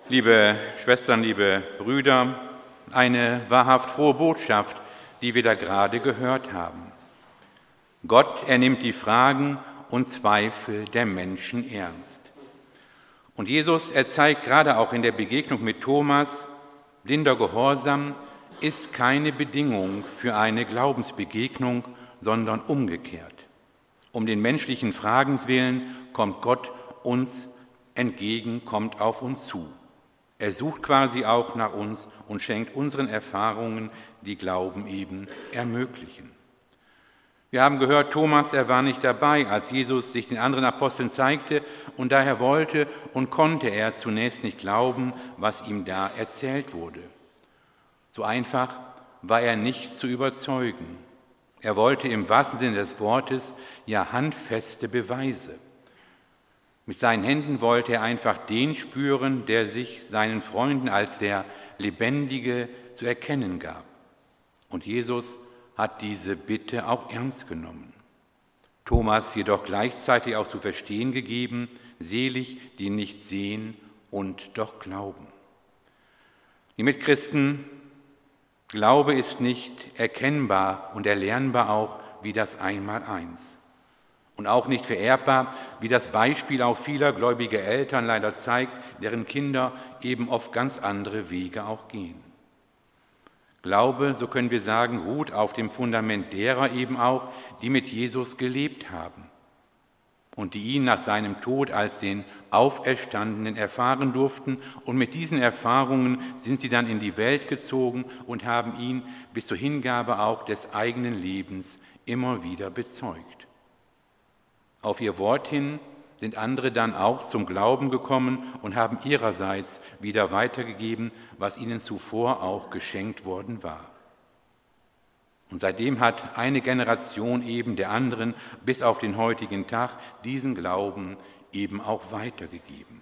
Liebe Schwestern, liebe Brüder, eine wahrhaft frohe Botschaft, die wir da gerade gehört haben. Gott, er nimmt die Fragen und Zweifel der Menschen ernst. Und Jesus, er zeigt gerade auch in der Begegnung mit Thomas, blinder Gehorsam ist keine Bedingung für eine Glaubensbegegnung, sondern umgekehrt. Um den menschlichen Fragens willen kommt Gott uns entgegen, kommt auf uns zu. Er sucht quasi auch nach uns und schenkt unseren Erfahrungen, die Glauben eben ermöglichen. Wir haben gehört, Thomas, er war nicht dabei, als Jesus sich den anderen Aposteln zeigte, und daher wollte und konnte er zunächst nicht glauben, was ihm da erzählt wurde. So einfach war er nicht zu überzeugen. Er wollte im wahrsten Sinne des Wortes ja handfeste Beweise. Mit seinen Händen wollte er einfach den spüren, der sich seinen Freunden als der Lebendige zu erkennen gab. Und Jesus hat diese Bitte auch ernst genommen. Thomas jedoch gleichzeitig auch zu verstehen gegeben, selig, die nicht sehen und doch glauben. Die Mitchristen, Glaube ist nicht erkennbar und erlernbar auch wie das Einmaleins. Und auch nicht vererbbar, wie das Beispiel auch vieler gläubiger Eltern leider zeigt, deren Kinder eben auf ganz andere Wege auch gehen. Glaube, so können wir sagen, ruht auf dem Fundament derer eben auch, die mit Jesus gelebt haben und die ihn nach seinem Tod als den Auferstandenen erfahren durften. Und mit diesen Erfahrungen sind sie dann in die Welt gezogen und haben ihn bis zur Hingabe auch des eigenen Lebens immer wieder bezeugt. Auf ihr Wort hin sind andere dann auch zum Glauben gekommen und haben ihrerseits wieder weitergegeben, was ihnen zuvor auch geschenkt worden war. Und seitdem hat eine Generation eben der anderen bis auf den heutigen Tag diesen Glauben eben auch weitergegeben.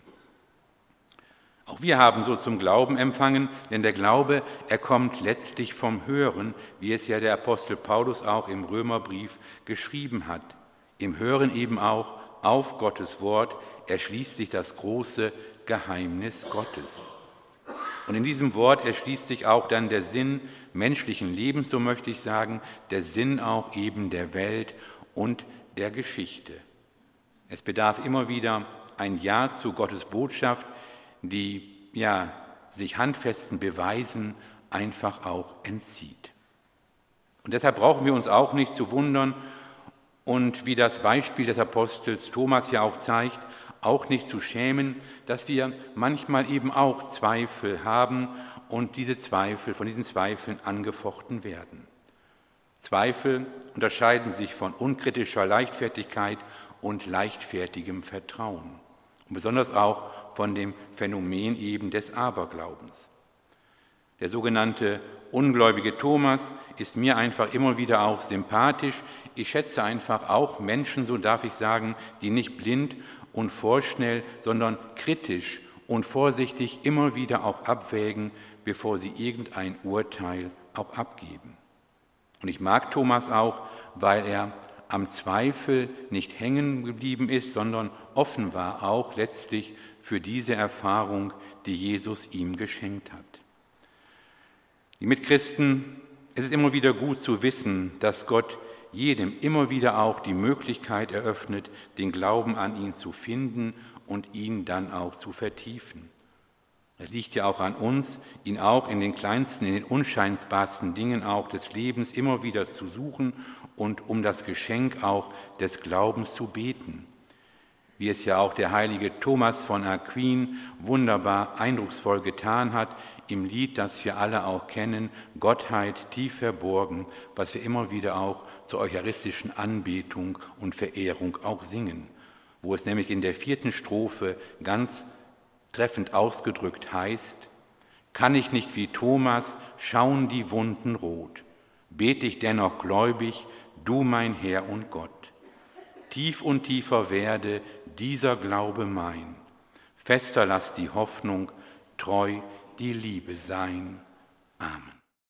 Auch wir haben so zum Glauben empfangen, denn der Glaube, er kommt letztlich vom Hören, wie es ja der Apostel Paulus auch im Römerbrief geschrieben hat. Im Hören eben auch auf Gottes Wort erschließt sich das große Geheimnis Gottes. Und in diesem Wort erschließt sich auch dann der Sinn menschlichen Lebens, so möchte ich sagen, der Sinn auch eben der Welt und der Geschichte. Es bedarf immer wieder ein Ja zu Gottes Botschaft, die sich handfesten Beweisen einfach auch entzieht. Und deshalb brauchen wir uns auch nicht zu wundern, und wie das Beispiel des Apostels Thomas ja auch zeigt, auch nicht zu schämen, dass wir manchmal eben auch Zweifel haben und von diesen Zweifeln angefochten werden. Zweifel unterscheiden sich von unkritischer Leichtfertigkeit und leichtfertigem Vertrauen und besonders auch von dem Phänomen eben des Aberglaubens. Der sogenannte ungläubige Thomas ist mir einfach immer wieder auch sympathisch. Ich schätze einfach auch Menschen, so darf ich sagen, die nicht blind und vorschnell, sondern kritisch und vorsichtig immer wieder auch abwägen, bevor sie irgendein Urteil auch abgeben. Und ich mag Thomas auch, weil er am Zweifel nicht hängen geblieben ist, sondern offen war auch letztlich für diese Erfahrung, die Jesus ihm geschenkt hat. Die Mitchristen, es ist immer wieder gut zu wissen, dass Gott jedem immer wieder auch die Möglichkeit eröffnet, den Glauben an ihn zu finden und ihn dann auch zu vertiefen. Es liegt ja auch an uns, ihn auch in den kleinsten, in den unscheinbarsten Dingen auch des Lebens immer wieder zu suchen und um das Geschenk auch des Glaubens zu beten. Wie es ja auch der heilige Thomas von Aquin wunderbar eindrucksvoll getan hat, im Lied, das wir alle auch kennen, Gottheit tief verborgen, was wir immer wieder auch zur eucharistischen Anbetung und Verehrung auch singen, wo es nämlich in der 4. Strophe ganz treffend ausgedrückt heißt: Kann ich nicht wie Thomas schauen die Wunden rot, bete ich dennoch gläubig, du mein Herr und Gott. Tief und tiefer werde dieser Glaube mein, fester lass die Hoffnung, treu die Liebe sein. Amen.